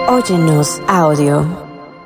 Óyenos audio.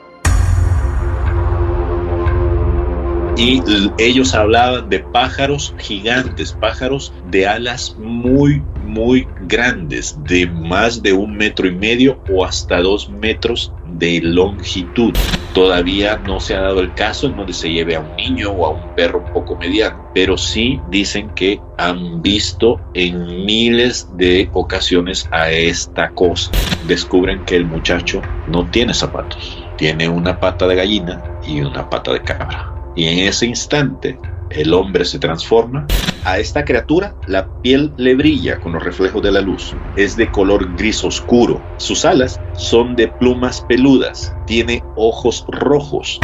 Y ellos hablaban de pájaros gigantes, pájaros de alas muy grandes, de más de 1,5 metros o hasta 2 metros de longitud. Todavía no se ha dado el caso en donde se lleve a un niño o a un perro un poco mediano, pero sí dicen que han visto en miles de ocasiones a esta cosa. Descubren que el muchacho no tiene zapatos, tiene una pata de gallina y una pata de cabra. Y en ese instante el hombre se transforma. A esta criatura la piel le brilla con los reflejos de la luz. Es de color gris oscuro. Sus alas son de plumas peludas. Tiene ojos rojos.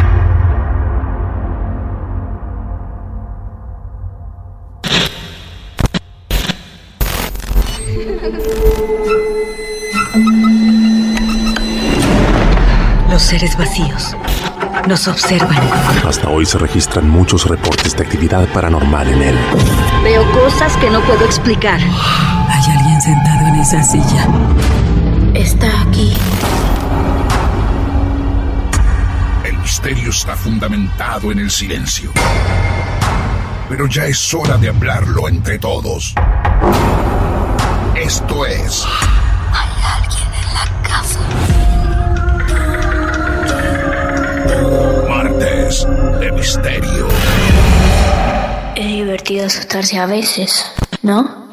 Los seres vacíos nos observan. Hasta hoy se registran muchos reportes de actividad paranormal en él. Veo cosas que no puedo explicar. Hay alguien sentado en esa silla. Está aquí. El misterio está fundamentado en el silencio. Pero ya es hora de hablarlo entre todos. Esto es... Hay alguien en la casa. Martes de Misterio. Es divertido asustarse a veces, ¿no?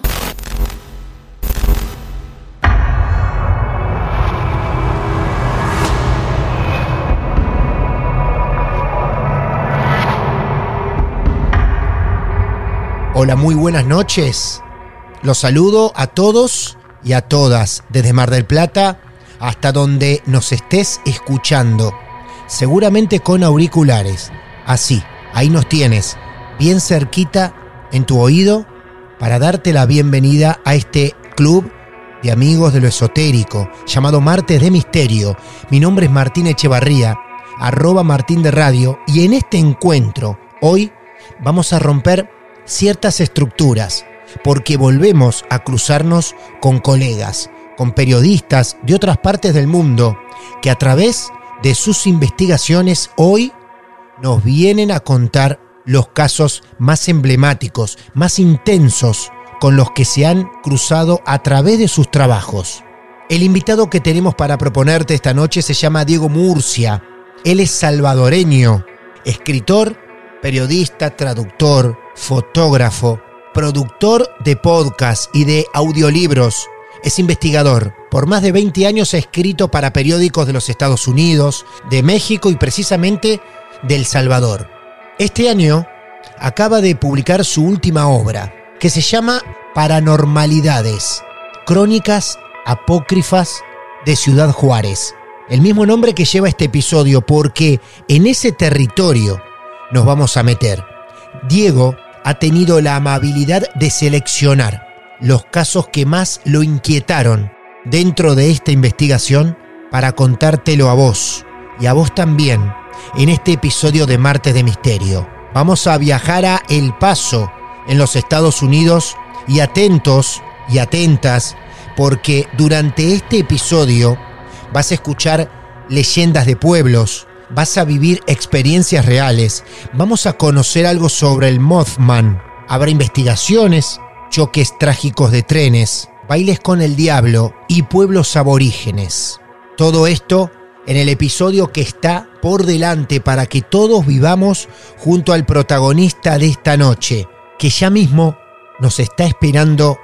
Hola, muy buenas noches. Los saludo a todos y a todas desde Mar del Plata hasta donde nos estés escuchando. Seguramente con auriculares. Así, ahí nos tienes, bien cerquita en tu oído, para darte la bienvenida a este club de amigos de lo esotérico, llamado Martes de Misterio. Mi nombre es Martín Echevarría, @Martín de Radio, y en este encuentro, hoy, vamos a romper ciertas estructuras, porque volvemos a cruzarnos con colegas, con periodistas de otras partes del mundo, que a través de sus investigaciones hoy nos vienen a contar los casos más emblemáticos, más intensos con los que se han cruzado a través de sus trabajos. El invitado que tenemos para proponerte esta noche se llama Diego Murcia. Él es salvadoreño, escritor, periodista, traductor, fotógrafo, productor de podcast y de audiolibros. Es investigador. Por más de 20 años ha escrito para periódicos de los Estados Unidos, de México y precisamente de El Salvador. Este año acaba de publicar su última obra, que se llama Paranormalidades, Crónicas Apócrifas de Ciudad Juárez. El mismo nombre que lleva este episodio, porque en ese territorio nos vamos a meter. Diego ha tenido la amabilidad de seleccionar los casos que más lo inquietaron dentro de esta investigación para contártelo a vos y a vos también en este episodio de Martes de Misterio. Vamos a viajar a El Paso, en los Estados Unidos, y atentos y atentas, porque durante este episodio vas a escuchar leyendas de pueblos, vas a vivir experiencias reales, vamos a conocer algo sobre el Mothman, habrá investigaciones, choques trágicos de trenes, bailes con el diablo y pueblos aborígenes. Todo esto en el episodio que está por delante para que todos vivamos junto al protagonista de esta noche, que ya mismo nos está esperando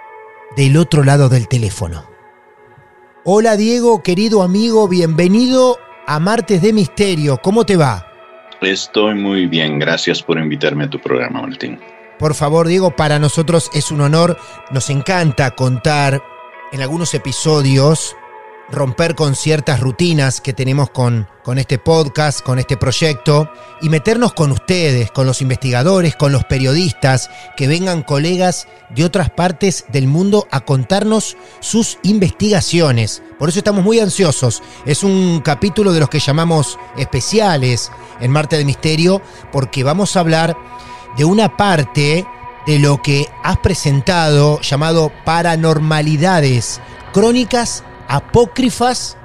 del otro lado del teléfono. Hola Diego, querido amigo, bienvenido a Martes de Misterio. ¿Cómo te va? Estoy muy bien, gracias por invitarme a tu programa, Martín. Por favor, Diego, para nosotros es un honor. Nos encanta contar en algunos episodios, romper con ciertas rutinas que tenemos con este podcast, con este proyecto, y meternos con ustedes, con los investigadores, con los periodistas, que vengan colegas de otras partes del mundo a contarnos sus investigaciones. Por eso estamos muy ansiosos. Es un capítulo de los que llamamos especiales en Martes de Misterio, porque vamos a hablar de una parte de lo que has presentado llamado Paranormalidades, Crónicas Apócrifas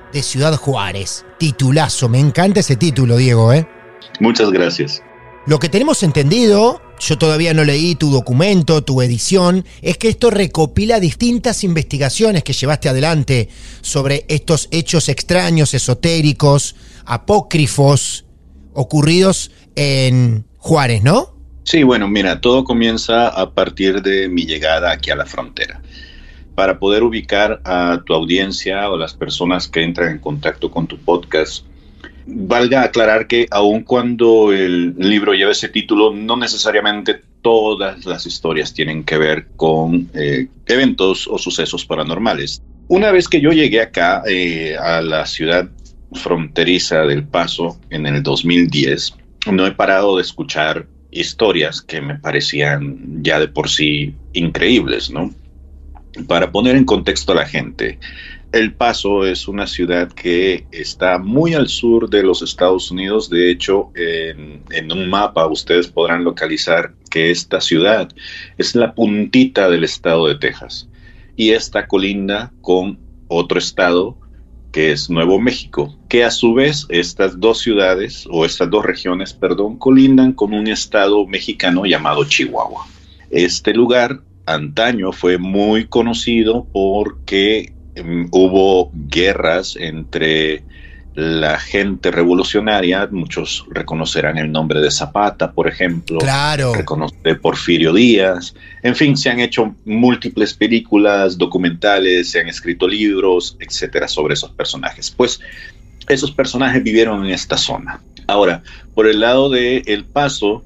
de Ciudad Juárez. Titulazo, me encanta ese título, Diego, ¿eh? Muchas gracias. Lo que tenemos entendido, yo todavía no leí tu documento, tu edición, es que esto recopila distintas investigaciones que llevaste adelante sobre estos hechos extraños, esotéricos, apócrifos, ocurridos en Juárez, ¿no? Sí, bueno, mira, todo comienza a partir de mi llegada aquí a la frontera. Para poder ubicar a tu audiencia o las personas que entran en contacto con tu podcast, valga aclarar que aun cuando el libro lleva ese título, no necesariamente todas las historias tienen que ver con eventos o sucesos paranormales. Una vez que yo llegué acá a la ciudad fronteriza del Paso en el 2010, no he parado de escuchar historias que me parecían ya de por sí increíbles, ¿no? Para poner en contexto a la gente, El Paso es una ciudad que está muy al sur de los Estados Unidos. De hecho, en un mapa ustedes podrán localizar que esta ciudad es la puntita del estado de Texas y está colinda con otro estado que es Nuevo México, que a su vez estas dos ciudades, o estas dos regiones, colindan con un estado mexicano llamado Chihuahua. Este lugar antaño fue muy conocido porque hubo guerras entre la gente revolucionaria. Muchos reconocerán el nombre de Zapata, por ejemplo. Claro. Reconoce Porfirio Díaz. En fin, se han hecho múltiples películas, documentales, se han escrito libros, etcétera, sobre esos personajes. Pues esos personajes vivieron en esta zona. Ahora, por el lado de El Paso,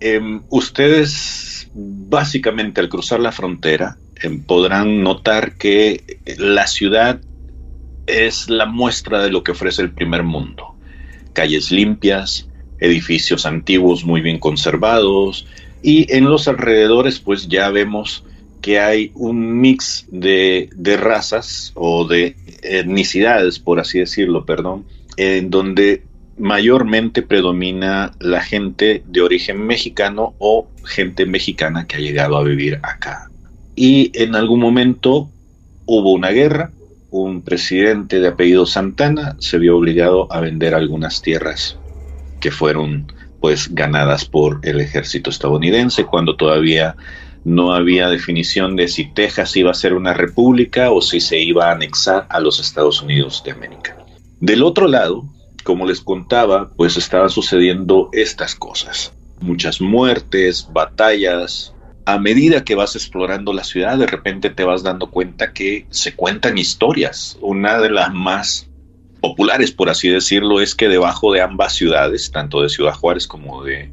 ustedes básicamente al cruzar la frontera podrán notar que la ciudad es la muestra de lo que ofrece el primer mundo. Calles limpias, edificios antiguos muy bien conservados, y en los alrededores pues ya vemos que hay un mix de razas o de etnicidades, por así decirlo, en donde mayormente predomina la gente de origen mexicano o gente mexicana que ha llegado a vivir acá. Y en algún momento hubo una guerra, un presidente de apellido Santana se vio obligado a vender algunas tierras que fueron pues ganadas por el ejército estadounidense, cuando todavía no había definición de si Texas iba a ser una república o si se iba a anexar a los Estados Unidos de América. Del otro lado, como les contaba, pues estaban sucediendo estas cosas. Muchas muertes, batallas. A medida que vas explorando la ciudad, de repente te vas dando cuenta que se cuentan historias. Una de las más populares, por así decirlo, es que debajo de ambas ciudades, tanto de Ciudad Juárez como de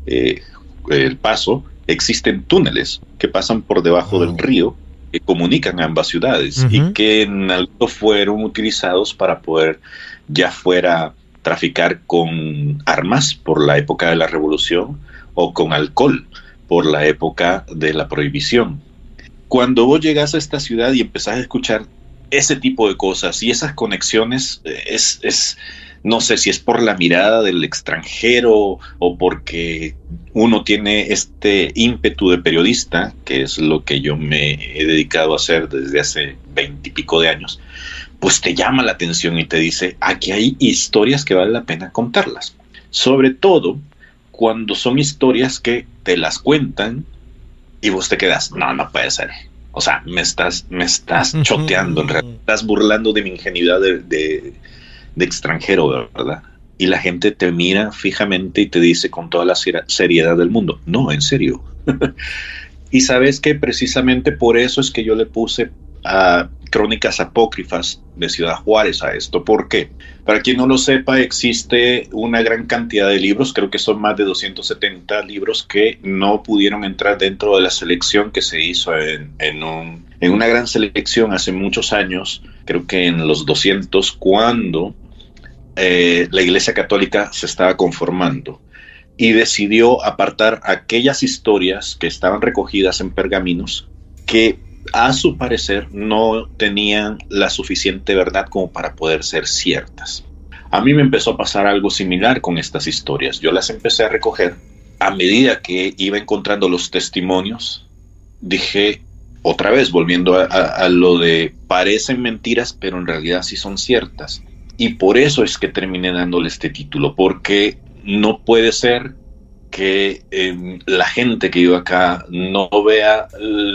El Paso, existen túneles que pasan por debajo del río que comunican a ambas ciudades y que en algo fueron utilizados para poder ya fuera traficar con armas por la época de la Revolución o con alcohol por la época de la Prohibición. Cuando vos llegas a esta ciudad y empezás a escuchar ese tipo de cosas y esas conexiones, no sé si es por la mirada del extranjero o porque uno tiene este ímpetu de periodista, que es lo que yo me he dedicado a hacer desde hace 20 y pico de años, pues te llama la atención y te dice, aquí hay historias que vale la pena contarlas. Sobre todo cuando son historias que te las cuentan y vos te quedas, no puede ser. O sea, me estás choteando, en realidad, estás burlando de mi ingenuidad de extranjero, ¿verdad? Y la gente te mira fijamente y te dice con toda la seriedad del mundo, no, en serio. Y sabes que precisamente por eso es que yo le puse a Crónicas Apócrifas de Ciudad Juárez a esto. ¿Por qué? Para quien no lo sepa, existe una gran cantidad de libros, creo que son más de 270 libros que no pudieron entrar dentro de la selección que se hizo en una gran selección hace muchos años, creo que en los 200, cuando la Iglesia Católica se estaba conformando y decidió apartar aquellas historias que estaban recogidas en pergaminos que a su parecer no tenían la suficiente verdad como para poder ser ciertas. A mí me empezó a pasar algo similar con estas historias. Yo las empecé a recoger. A medida que iba encontrando los testimonios, dije, otra vez volviendo a lo de parecen mentiras, pero en realidad sí son ciertas. Y por eso es que terminé dándole este título, porque no puede ser que la gente que vive acá no vea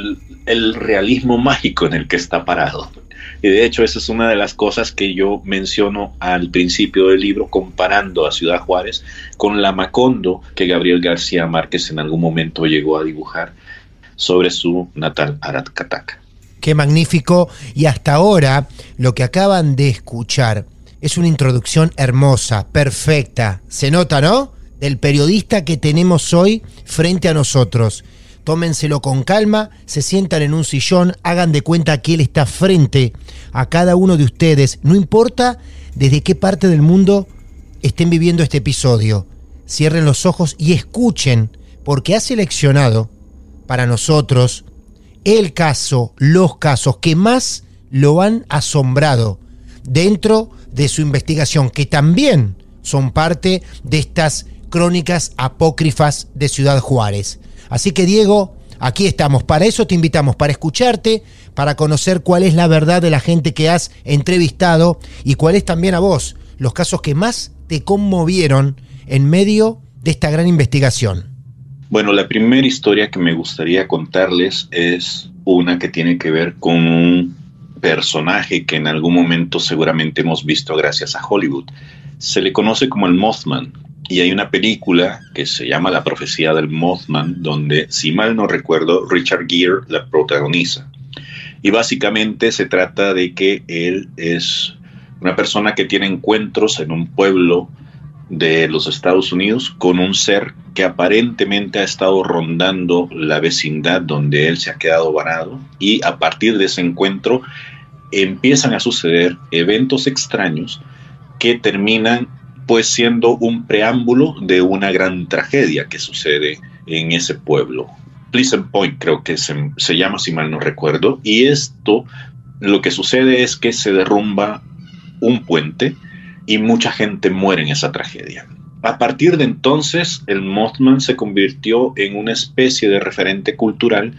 el realismo mágico en el que está parado. Y de hecho esa es una de las cosas que yo menciono al principio del libro, comparando a Ciudad Juárez con la Macondo que Gabriel García Márquez en algún momento llegó a dibujar sobre su natal Aracataca. Qué magnífico. Y hasta ahora lo que acaban de escuchar es una introducción hermosa, perfecta. Se nota, ¿no? Del periodista que tenemos hoy frente a nosotros. Tómenselo con calma, se sientan en un sillón, hagan de cuenta que él está frente a cada uno de ustedes. No importa desde qué parte del mundo estén viviendo este episodio. Cierren los ojos y escuchen, porque ha seleccionado para nosotros el caso, los casos que más lo han asombrado dentro de su investigación, que también son parte de estas crónicas apócrifas de Ciudad Juárez. Así que, Diego, aquí estamos. Para eso te invitamos, para escucharte, para conocer cuál es la verdad de la gente que has entrevistado y cuál es también a vos los casos que más te conmovieron en medio de esta gran investigación. Bueno, la primera historia que me gustaría contarles es una que tiene que ver con un personaje que en algún momento seguramente hemos visto gracias a Hollywood. Se le conoce como el Mothman. Y hay una película que se llama La profecía del Mothman, donde, si mal no recuerdo, Richard Gere la protagoniza. Y básicamente se trata de que él es una persona que tiene encuentros en un pueblo de los Estados Unidos con un ser que aparentemente ha estado rondando la vecindad donde él se ha quedado varado. Y a partir de ese encuentro empiezan a suceder eventos extraños que terminan pues siendo un preámbulo de una gran tragedia que sucede en ese pueblo. Pleasant Point creo que se llama, si mal no recuerdo, y esto, lo que sucede es que se derrumba un puente y mucha gente muere en esa tragedia. A partir de entonces, el Mothman se convirtió en una especie de referente cultural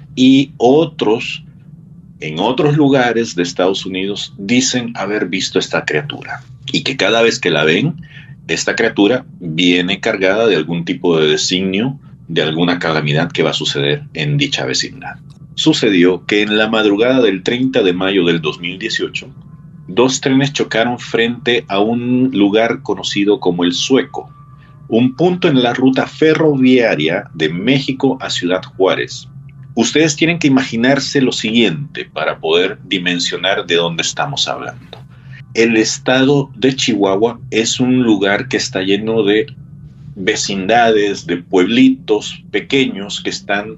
y otros, en otros lugares de Estados Unidos, dicen haber visto esta criatura. Y que cada vez que la ven, esta criatura viene cargada de algún tipo de designio, de alguna calamidad que va a suceder en dicha vecindad. Sucedió que en la madrugada del 30 de mayo del 2018, 2 trenes chocaron frente a un lugar conocido como El Sueco, un punto en la ruta ferroviaria de México a Ciudad Juárez. Ustedes tienen que imaginarse lo siguiente para poder dimensionar de dónde estamos hablando. El estado de Chihuahua es un lugar que está lleno de vecindades, de pueblitos pequeños que están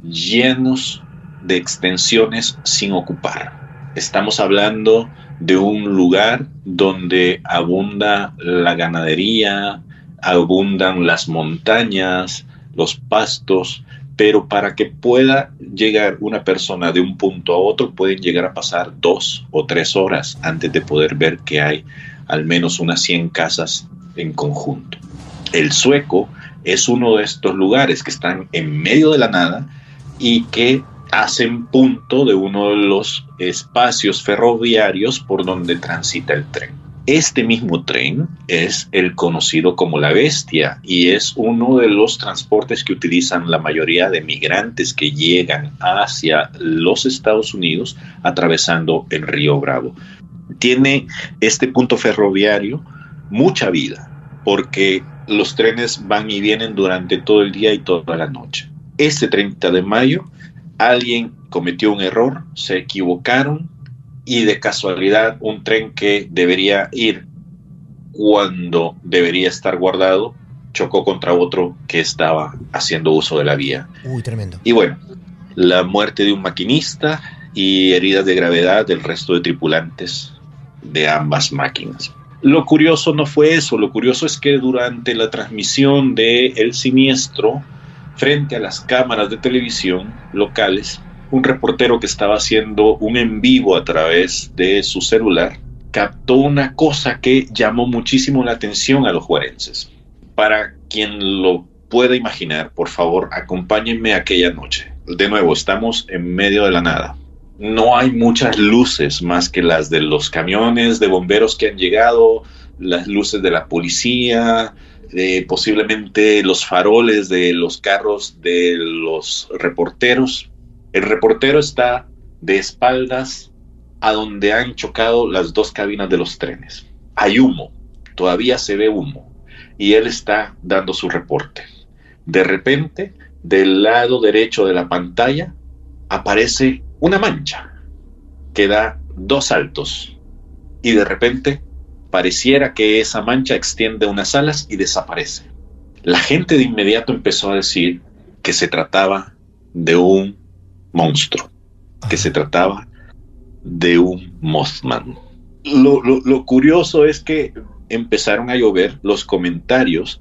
llenos de extensiones sin ocupar. Estamos hablando de un lugar donde abunda la ganadería, abundan las montañas, los pastos, pero para que pueda llegar una persona de un punto a otro pueden llegar a pasar 2 o 3 horas antes de poder ver que hay al menos unas 100 casas en conjunto. El Sueco es uno de estos lugares que están en medio de la nada y que hacen punto de uno de los espacios ferroviarios por donde transita el tren. Este mismo tren es el conocido como La Bestia y es uno de los transportes que utilizan la mayoría de migrantes que llegan hacia los Estados Unidos atravesando el río Bravo. Tiene este punto ferroviario mucha vida porque los trenes van y vienen durante todo el día y toda la noche. Este 30 de mayo alguien cometió un error, se equivocaron y de casualidad un tren que debería ir cuando debería estar guardado chocó contra otro que estaba haciendo uso de la vía. Uy, tremendo. Y bueno, la muerte de un maquinista y heridas de gravedad del resto de tripulantes de ambas máquinas. Lo curioso no fue eso, lo curioso es que durante la transmisión del siniestro, frente a las cámaras de televisión locales, un reportero que estaba haciendo un en vivo a través de su celular captó una cosa que llamó muchísimo la atención a los juarenses. Para quien lo pueda imaginar, por favor, acompáñenme aquella noche. De nuevo, estamos en medio de la nada. no hay muchas luces más que las de los camiones de bomberos que han llegado, las luces de la policía, posiblemente los faroles de los carros de los reporteros. El reportero está de espaldas a donde han chocado las dos cabinas de los trenes. Hay humo, todavía se ve humo, y él está dando su reporte. De repente, del lado derecho de la pantalla, aparece una mancha que da 2 saltos, y de repente pareciera que esa mancha extiende unas alas y desaparece. La gente de inmediato empezó a decir que se trataba de un monstruo, que se trataba de un Mothman. Lo curioso es que empezaron a llover los comentarios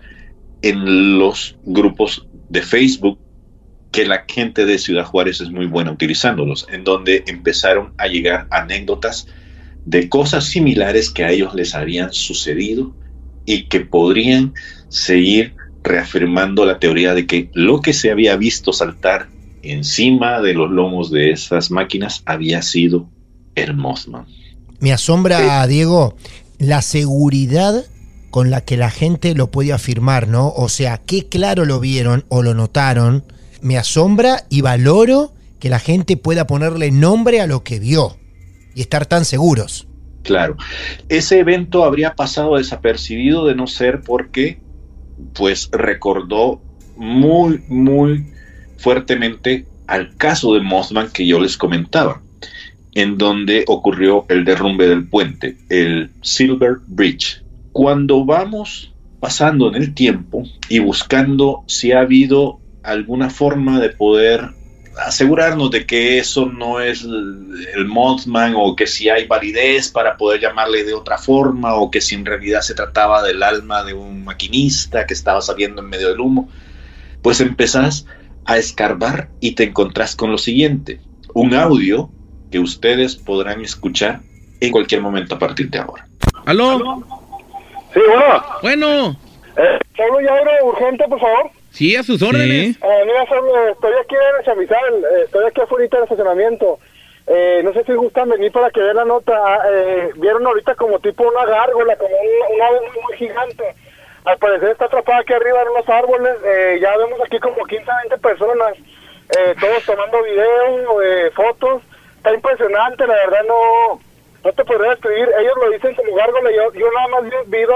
en los grupos de Facebook, que la gente de Ciudad Juárez es muy buena utilizándolos, en donde empezaron a llegar anécdotas de cosas similares que a ellos les habían sucedido y que podrían seguir reafirmando la teoría de que lo que se había visto saltar encima de los lomos de esas máquinas había sido el Mothman. Me asombra, Diego, la seguridad con la que la gente lo puede afirmar, ¿no? O sea, qué claro lo vieron o lo notaron. Me asombra y valoro que la gente pueda ponerle nombre a lo que vio y estar tan seguros. Claro, ese evento habría pasado desapercibido de no ser porque, pues, recordó muy, muy fuertemente al caso de Mothman que yo les comentaba, en donde ocurrió el derrumbe del puente, el Silver Bridge. Cuando vamos pasando en el tiempo y buscando si ha habido alguna forma de poder asegurarnos de que eso no es el Mothman, o que si hay validez para poder llamarle de otra forma, o que si en realidad se trataba del alma de un maquinista que estaba saliendo en medio del humo, pues empezás a escarbar y te encontrás con lo siguiente: un audio que ustedes podrán escuchar en cualquier momento a partir de ahora. ¿Aló? Sí, Bueno. ¿Solo ya era urgente, por favor? Sí, a sus órdenes. Mira, estoy aquí en el Chamizal, estoy aquí afuera del estacionamiento. No sé si gustan venir para que vean la nota. Vieron ahorita como tipo una gárgola, como una ave muy, muy gigante. Al parecer está atrapada aquí arriba en unos árboles. Ya vemos aquí como 15 a 20 personas, todos tomando video, fotos. Está impresionante, la verdad no te podría describir. Ellos lo dicen como gárgola. Yo nada más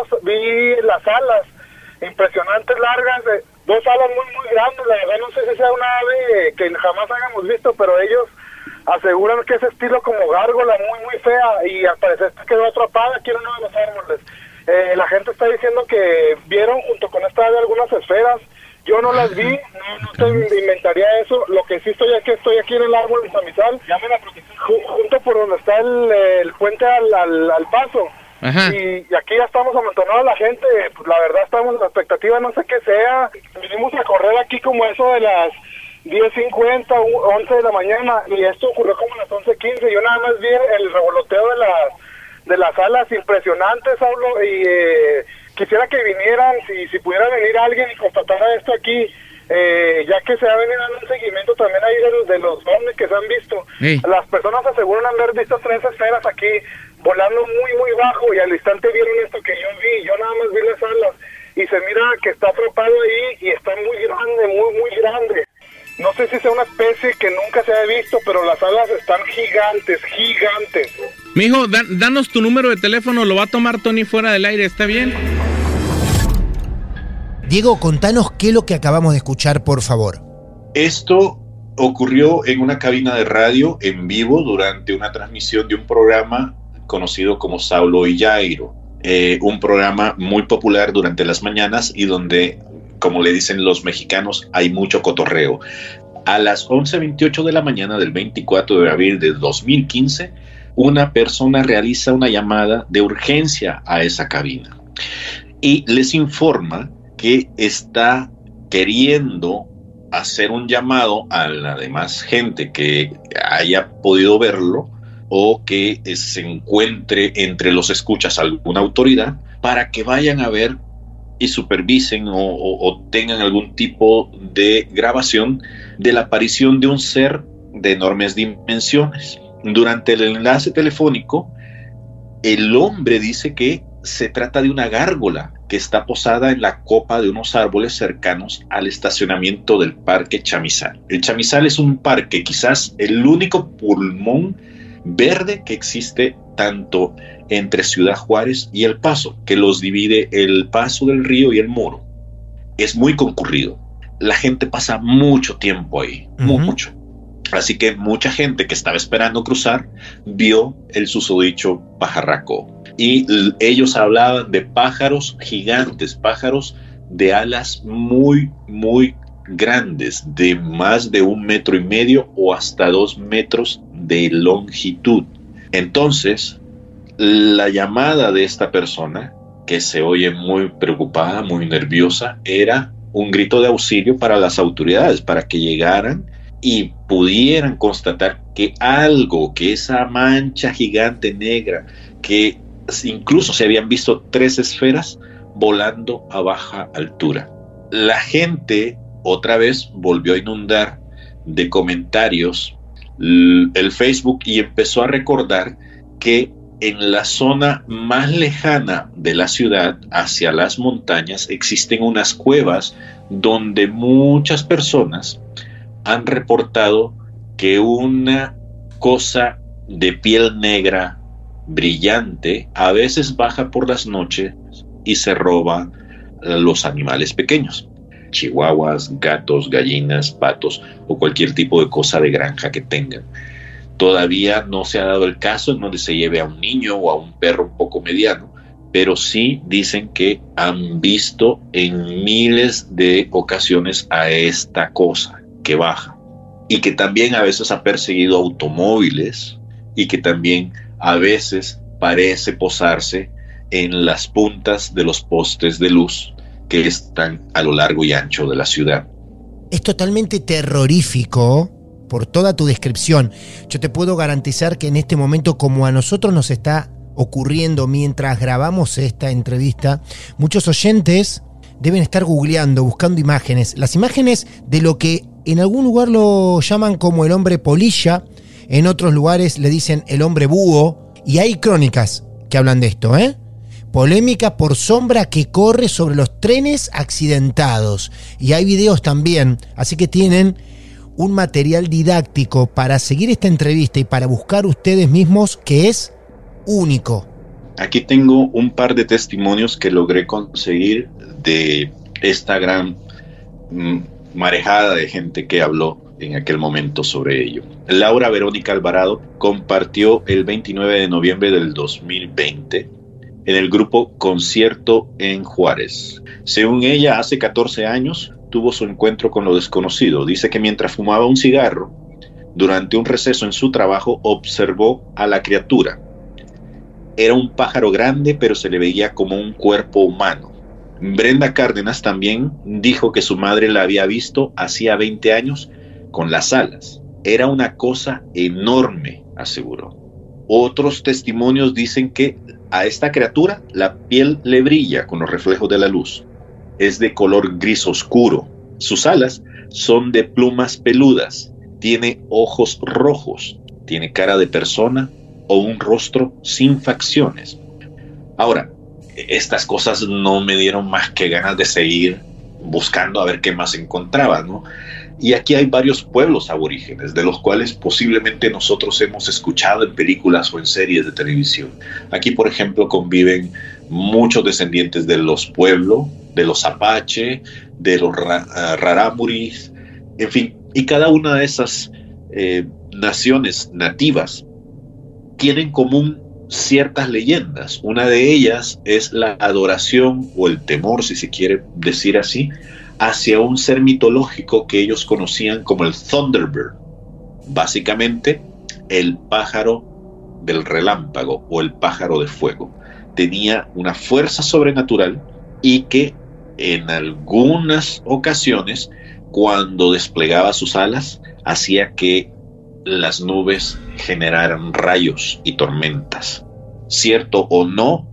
vi las alas impresionantes, largas, 2 alas muy muy grandes. La verdad no sé si sea una ave que jamás hayamos visto, pero ellos aseguran que es estilo como gárgola, muy muy fea, y al parecer quedó atrapada aquí en uno de los árboles. La gente está diciendo que vieron junto con esta ave algunas esferas. Yo no las vi, no te inventaría eso. Lo que sí estoy aquí en el árbol de Samizal, junto por donde está el puente al paso. Ajá. Y aquí ya estamos amontonados la gente. Pues la verdad estamos en la expectativa, no sé qué sea. Vinimos a correr aquí como eso de las 10:50, 11 de la mañana, y esto ocurrió como a las 11:15. Yo nada más vi el revoloteo de las alas impresionantes, Saulo, y quisiera que vinieran, si pudiera venir alguien y constatara esto aquí, ya que se va a venir dando un seguimiento también ahí de los ovnis que se han visto. Sí. Las personas aseguran haber visto 3 esferas aquí volando muy muy bajo, y al instante vieron esto que yo vi. Yo nada más vi las alas y se mira que está atrapado ahí y está muy grande, muy muy grande. No sé si sea una especie que nunca se ha visto, pero las alas están gigantes, gigantes. Mijo, danos tu número de teléfono, lo va a tomar Tony fuera del aire, ¿está bien? Diego, contanos qué es lo que acabamos de escuchar, por favor. Esto ocurrió en una cabina de radio en vivo durante una transmisión de un programa conocido como Saulo y Jairo, un programa muy popular durante las mañanas y donde, como le dicen los mexicanos, hay mucho cotorreo. A las 11:28 de la mañana del 24 de abril de 2015, una persona realiza una llamada de urgencia a esa cabina y les informa que está queriendo hacer un llamado a la demás gente que haya podido verlo o que se encuentre entre los escuchas alguna autoridad para que vayan a ver y supervisen o tengan algún tipo de grabación de la aparición de un ser de enormes dimensiones. Durante el enlace telefónico, el hombre dice que se trata de una gárgola que está posada en la copa de unos árboles cercanos al estacionamiento del Parque Chamizal. El Chamizal es un parque, quizás el único pulmón verde que existe tanto entre Ciudad Juárez y El Paso, que los divide el paso del río y el muro. Es muy concurrido. La gente pasa mucho tiempo ahí, mucho. Así que mucha gente que estaba esperando cruzar vio el susodicho pajarraco. Y ellos hablaban de pájaros gigantes, pájaros de alas muy, muy grandes, de más de 1,5 metros o hasta 2 metros de longitud. Entonces, la llamada de esta persona, que se oye muy preocupada, muy nerviosa, era un grito de auxilio para las autoridades, para que llegaran y pudieran constatar que algo, que esa mancha gigante negra, que incluso se habían visto 3 esferas volando a baja altura. La gente otra vez volvió a inundar de comentarios el Facebook y empezó a recordar que en la zona más lejana de la ciudad, hacia las montañas, existen unas cuevas donde muchas personas han reportado que una cosa de piel negra brillante a veces baja por las noches y se roba los animales pequeños, chihuahuas, gatos, gallinas, patos o cualquier tipo de cosa de granja que tengan. Todavía no se ha dado el caso en donde se lleve a un niño o a un perro un poco mediano, pero sí dicen que han visto en miles de ocasiones a esta cosa que baja y que también a veces ha perseguido automóviles y que también a veces parece posarse en las puntas de los postes de luz que están a lo largo y ancho de la ciudad. Es totalmente terrorífico por toda tu descripción. Yo te puedo garantizar que en este momento, como a nosotros nos está ocurriendo mientras grabamos esta entrevista, muchos oyentes deben estar googleando, buscando imágenes. Las imágenes de lo que en algún lugar lo llaman como el hombre polilla, en otros lugares le dicen el hombre búho, y hay crónicas que hablan de esto, Polémica por sombra que corre sobre los trenes accidentados. Y hay videos también, así que tienen un material didáctico para seguir esta entrevista y para buscar ustedes mismos que es único. Aquí tengo un par de testimonios que logré conseguir de esta gran marejada de gente que habló en aquel momento sobre ello. Laura Verónica Alvarado compartió el 29 de noviembre del 2020 en el grupo Concierto en Juárez. Según ella, hace 14 años tuvo su encuentro con lo desconocido. Dice que mientras fumaba un cigarro, durante un receso en su trabajo, observó a la criatura. Era un pájaro grande, pero se le veía como un cuerpo humano. Brenda Cárdenas también dijo que su madre la había visto hacía 20 años con las alas. Era una cosa enorme, aseguró. Otros testimonios dicen que a esta criatura la piel le brilla con los reflejos de la luz. Es de color gris oscuro. Sus alas son de plumas peludas. Tiene ojos rojos. Tiene cara de persona o un rostro sin facciones. Ahora, estas cosas no me dieron más que ganas de seguir buscando a ver qué más encontraba, ¿no? Y aquí hay varios pueblos aborígenes, de los cuales posiblemente nosotros hemos escuchado en películas o en series de televisión. Aquí, por ejemplo, conviven muchos descendientes de los Pueblo, de los Apache, de los Rarámuris, en fin. Y cada una de esas naciones nativas tienen en común ciertas leyendas. Una de ellas es la adoración o el temor, si se quiere decir así, hacia un ser mitológico que ellos conocían como el Thunderbird, básicamente el pájaro del relámpago o el pájaro de fuego. Tenía una fuerza sobrenatural y que en algunas ocasiones, cuando desplegaba sus alas, hacía que las nubes generaran rayos y tormentas. Cierto o no,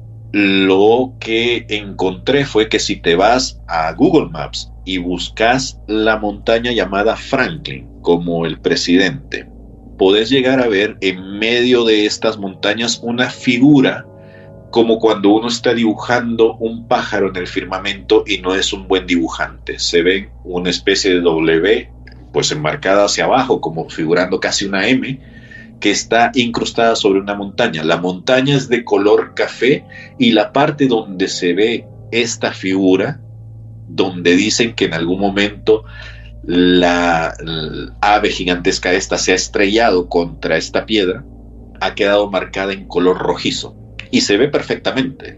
lo que encontré fue que si te vas a Google Maps y buscas la montaña llamada Franklin como el presidente, podés llegar a ver en medio de estas montañas una figura, como cuando uno está dibujando un pájaro en el firmamento y no es un buen dibujante. Se ven una especie de W, pues enmarcada hacia abajo, como figurando casi una M, que está incrustada sobre una montaña. La montaña es de color café y la parte donde se ve esta figura, donde dicen que en algún momento la ave gigantesca esta se ha estrellado contra esta piedra, ha quedado marcada en color rojizo. Y se ve perfectamente.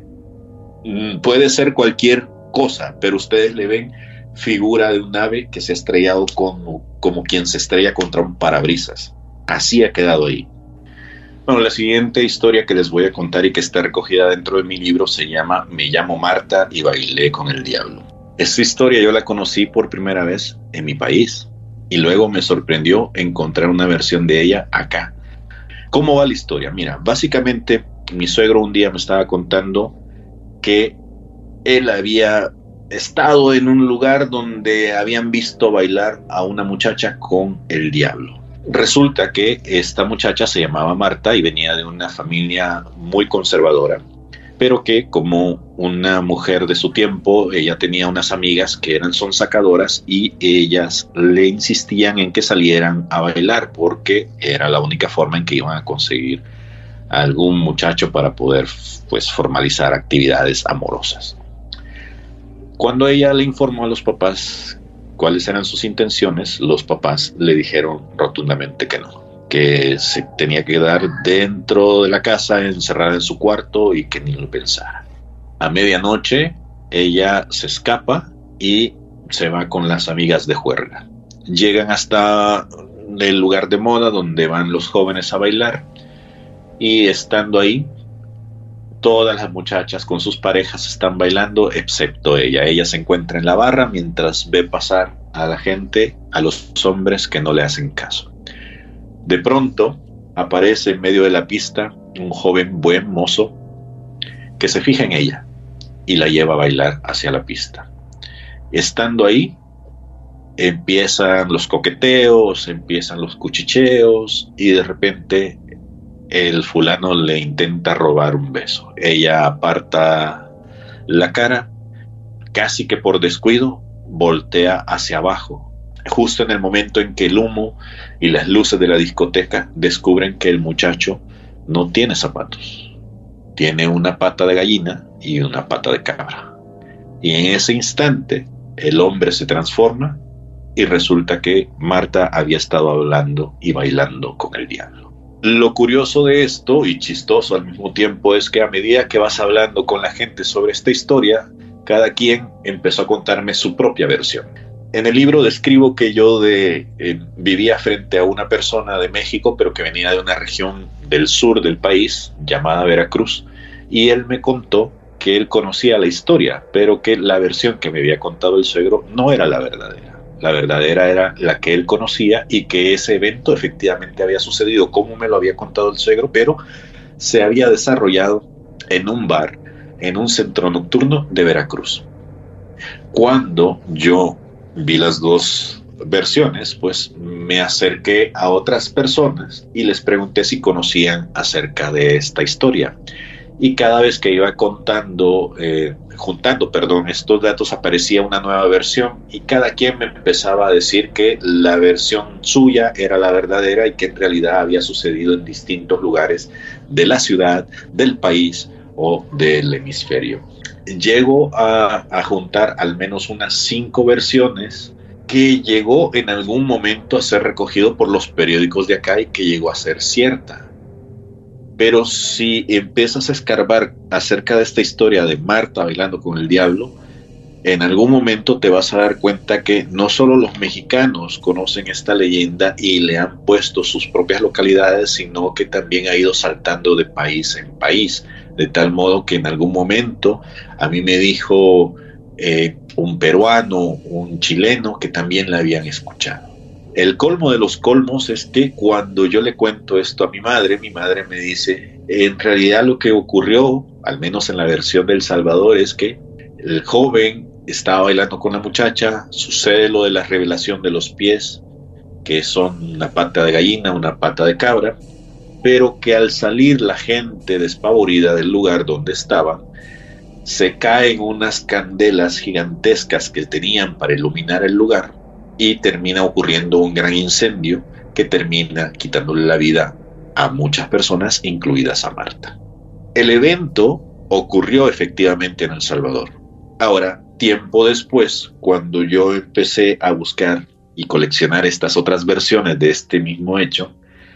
Puede ser cualquier cosa, pero ustedes le ven figura de un ave que se ha estrellado como quien se estrella contra un parabrisas. Así ha quedado ahí. Bueno, la siguiente historia que les voy a contar y que está recogida dentro de mi libro se llama Me llamo Marta y bailé con el diablo. Esta historia yo la conocí por primera vez en mi país y luego me sorprendió encontrar una versión de ella acá. ¿Cómo va la historia? Mira, básicamente mi suegro un día me estaba contando que él había estado en un lugar donde habían visto bailar a una muchacha con el diablo. Resulta que esta muchacha se llamaba Marta y venía de una familia muy conservadora, pero que como una mujer de su tiempo, ella tenía unas amigas que eran sonsacadoras y ellas le insistían en que salieran a bailar porque era la única forma en que iban a conseguir a algún muchacho para poder pues formalizar actividades amorosas. Cuando ella le informó a los papás cuáles eran sus intenciones, los papás le dijeron rotundamente que no, que se tenía que quedar dentro de la casa, encerrada en su cuarto y que ni lo pensara. A medianoche ella se escapa y se va con las amigas de juerga. Llegan hasta el lugar de moda donde van los jóvenes a bailar y estando ahí, todas las muchachas con sus parejas están bailando excepto ella. Ella se encuentra en la barra mientras ve pasar a la gente, a los hombres que no le hacen caso. De pronto aparece en medio de la pista un joven buen mozo que se fija en ella y la lleva a bailar hacia la pista. Estando ahí, empiezan los coqueteos, empiezan los cuchicheos y de repente el fulano le intenta robar un beso. Ella aparta la cara, casi que por descuido, voltea hacia abajo, justo en el momento en que el humo y las luces de la discoteca descubren que el muchacho no tiene zapatos, tiene una pata de gallina y una pata de cabra. Y en ese instante el hombre se transforma y resulta que Marta había estado hablando y bailando con el diablo. Lo curioso de esto y chistoso al mismo tiempo es que a medida que vas hablando con la gente sobre esta historia, cada quien empezó a contarme su propia versión. En el libro describo que yo vivía frente a una persona de México, pero que venía de una región del sur del país llamada Veracruz, y él me contó que él conocía la historia, pero que la versión que me había contado el suegro no era la verdadera. La verdadera era la que él conocía y que ese evento efectivamente había sucedido como me lo había contado el suegro, pero se había desarrollado en un bar, en un centro nocturno de Veracruz. Cuando yo vi las dos versiones, pues me acerqué a otras personas y les pregunté si conocían acerca de esta historia. Y cada vez que iba juntando estos datos, aparecía una nueva versión y cada quien me empezaba a decir que la versión suya era la verdadera y que en realidad había sucedido en distintos lugares de la ciudad, del país o del hemisferio. Llego a juntar al menos unas 5 versiones que llegó en algún momento a ser recogido por los periódicos de acá y que llegó a ser cierta. Pero si empiezas a escarbar acerca de esta historia de Marta bailando con el diablo, en algún momento te vas a dar cuenta que no solo los mexicanos conocen esta leyenda y le han puesto sus propias localidades, sino que también ha ido saltando de país en país, de tal modo que en algún momento a mí me dijo un peruano, un chileno que también la habían escuchado. El colmo de los colmos es que cuando yo le cuento esto a mi madre me dice, en realidad lo que ocurrió, al menos en la versión de El Salvador, es que el joven estaba bailando con la muchacha, sucede lo de la revelación de los pies, que son una pata de gallina, una pata de cabra, pero que al salir la gente despavorida del lugar donde estaban, se caen unas candelas gigantescas que tenían para iluminar el lugar y termina ocurriendo un gran incendio que termina quitándole la vida a muchas personas, incluidas a Marta. El evento ocurrió efectivamente en El Salvador. Ahora, tiempo después, cuando yo empecé a buscar y coleccionar estas otras versiones de este mismo hecho,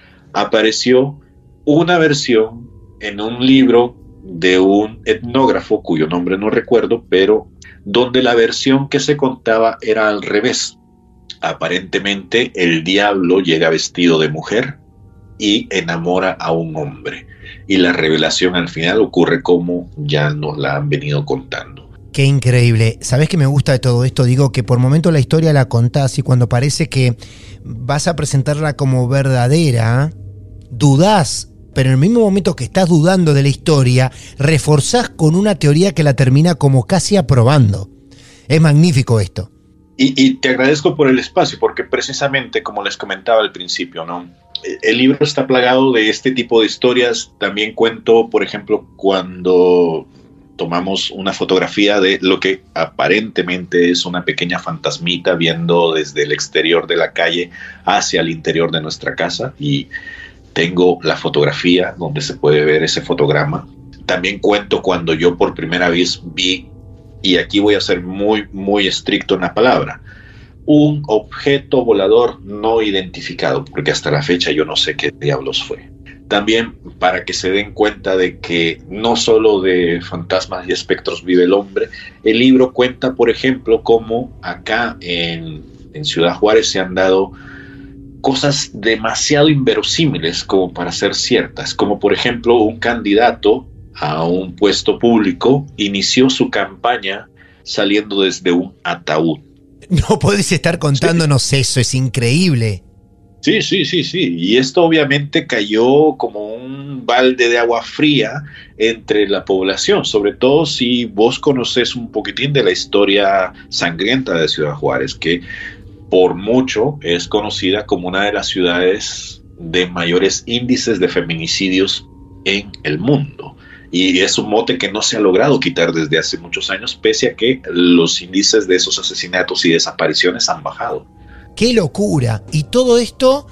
apareció una versión en un libro de un etnógrafo cuyo nombre no recuerdo, pero donde la versión que se contaba era al revés. Aparentemente el diablo llega vestido de mujer y enamora a un hombre, y la revelación al final ocurre como ya nos la han venido contando. Qué increíble. ¿Sabés qué me gusta de todo esto? Digo que por momentos la historia la contás y cuando parece que vas a presentarla como verdadera, dudás, pero en el mismo momento que estás dudando de la historia, reforzás con una teoría que la termina como casi aprobando. Es magnífico esto. Y te agradezco por el espacio, porque precisamente como les comentaba al principio, ¿no? El libro está plagado de este tipo de historias. También cuento, por ejemplo, cuando tomamos una fotografía de lo que aparentemente es una pequeña fantasmita viendo desde el exterior de la calle hacia el interior de nuestra casa, y tengo la fotografía donde se puede ver ese fotograma. También cuento cuando yo por primera vez vi, y aquí voy a ser muy, muy estricto en la palabra, un objeto volador no identificado, porque hasta la fecha yo no sé qué diablos fue. También para que se den cuenta de que no solo de fantasmas y espectros vive el hombre, el libro cuenta, por ejemplo, cómo acá en Ciudad Juárez se han dado cosas demasiado inverosímiles como para ser ciertas, como por ejemplo un candidato a un puesto público inició su campaña saliendo desde un ataúd. No podés estar contándonos eso, es increíble. Sí. Y esto obviamente cayó como un balde de agua fría entre la población, sobre todo si vos conocés un poquitín de la historia sangrienta de Ciudad Juárez, que por mucho es conocida como una de las ciudades de mayores índices de feminicidios en el mundo. Y es un mote que no se ha logrado quitar desde hace muchos años, pese a que los índices de esos asesinatos y desapariciones han bajado. ¡Qué locura! Y todo esto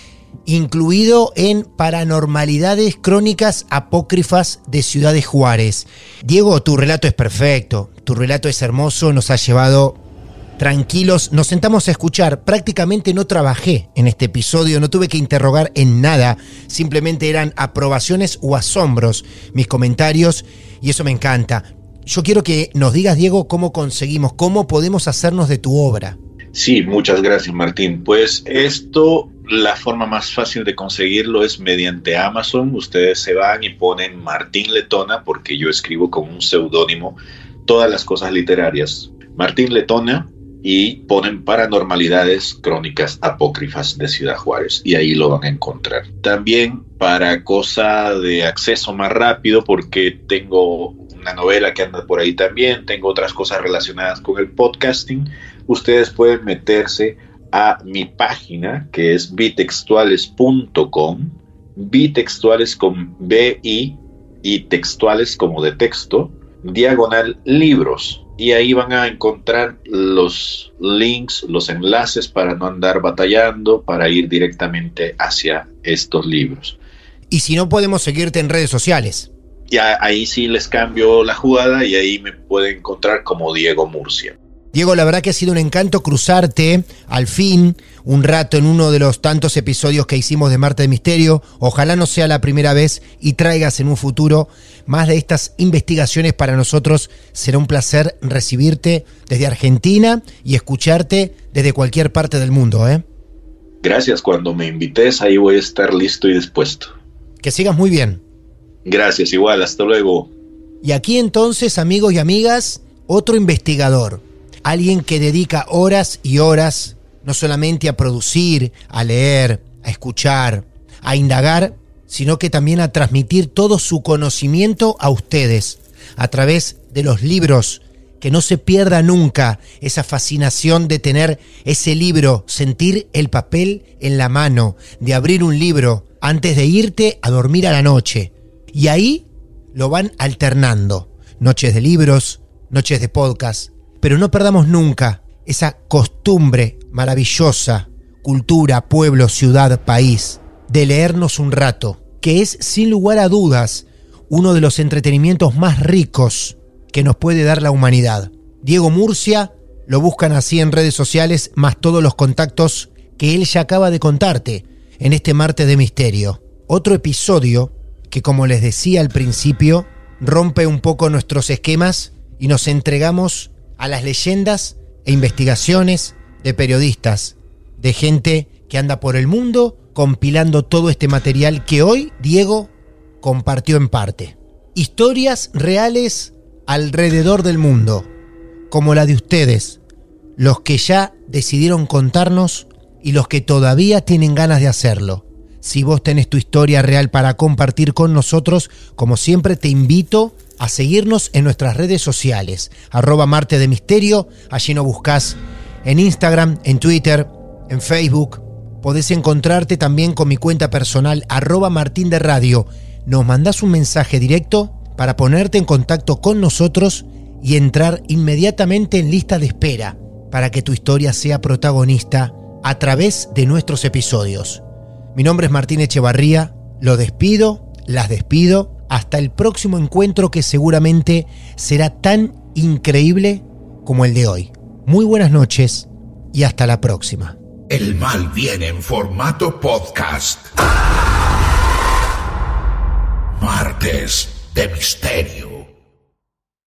incluido en Paranormalidades Crónicas Apócrifas de Ciudad de Juárez. Diego, tu relato es perfecto, tu relato es hermoso, nos ha llevado tranquilos, nos sentamos a escuchar. Prácticamente no trabajé en este episodio, no tuve que interrogar en nada, simplemente eran aprobaciones o asombros mis comentarios, y eso me encanta. Yo quiero que nos digas, Diego, cómo conseguimos, cómo podemos hacernos de tu obra. Sí, muchas gracias, Martín. Pues esto, la forma más fácil de conseguirlo es mediante Amazon. Ustedes se van y ponen Martín Letona, porque yo escribo con un seudónimo todas las cosas literarias. Martín Letona, y ponen Paranormalidades Crónicas Apócrifas de Ciudad Juárez, y ahí lo van a encontrar. También, para cosa de acceso más rápido, porque tengo una novela que anda por ahí también, tengo otras cosas relacionadas con el podcasting, ustedes pueden meterse a mi página, que es bitextuales.com, bitextuales con B-I y textuales como de texto, /libros. Y ahí van a encontrar los links, los enlaces para no andar batallando, para ir directamente hacia estos libros. Y si no, podemos seguirte en redes sociales. Ya ahí sí les cambio la jugada y ahí me pueden encontrar como Diego Murcia. Diego, la verdad que ha sido un encanto cruzarte al fin un rato en uno de los tantos episodios que hicimos de Martes de Misterio. Ojalá no sea la primera vez y traigas en un futuro más de estas investigaciones. Para nosotros será un placer recibirte desde Argentina y escucharte desde cualquier parte del mundo, ¿eh? Gracias, cuando me invites ahí voy a estar listo y dispuesto. Que sigas muy bien. Gracias, igual, hasta luego. Y aquí entonces, amigos y amigas, otro investigador. Alguien que dedica horas y horas no solamente a producir, a leer, a escuchar, a indagar, sino que también a transmitir todo su conocimiento a ustedes a través de los libros que no se pierda nunca esa fascinación de tener ese libro, sentir el papel en la mano, de abrir un libro antes de irte a dormir a la noche. Y ahí lo van alternando. Noches de libros, noches de podcast. Pero no perdamos nunca esa costumbre maravillosa, cultura, pueblo, ciudad, país, de leernos un rato, que es sin lugar a dudas uno de los entretenimientos más ricos que nos puede dar la humanidad. Diego Murcia, lo buscan así en redes sociales, más todos los contactos que él ya acaba de contarte en este martes de misterio. Otro episodio que, como les decía al principio, rompe un poco nuestros esquemas y nos entregamos a las leyendas e investigaciones de periodistas, de gente que anda por el mundo compilando todo este material que hoy Diego compartió en parte. Historias reales alrededor del mundo, como la de ustedes, los que ya decidieron contarnos y los que todavía tienen ganas de hacerlo. Si vos tenés tu historia real para compartir con nosotros, como siempre te invito a seguirnos en nuestras redes sociales, @Martes de Misterio, allí nos buscás en Instagram, en Twitter, en Facebook. Podés encontrarte también con mi cuenta personal, @Martín de Radio. Nos mandás un mensaje directo para ponerte en contacto con nosotros y entrar inmediatamente en lista de espera para que tu historia sea protagonista a través de nuestros episodios. Mi nombre es Martín Echevarría, lo despido, las despido, hasta el próximo encuentro que seguramente será tan increíble como el de hoy. Muy buenas noches y hasta la próxima. El mal viene en formato podcast. Martes de Misterio.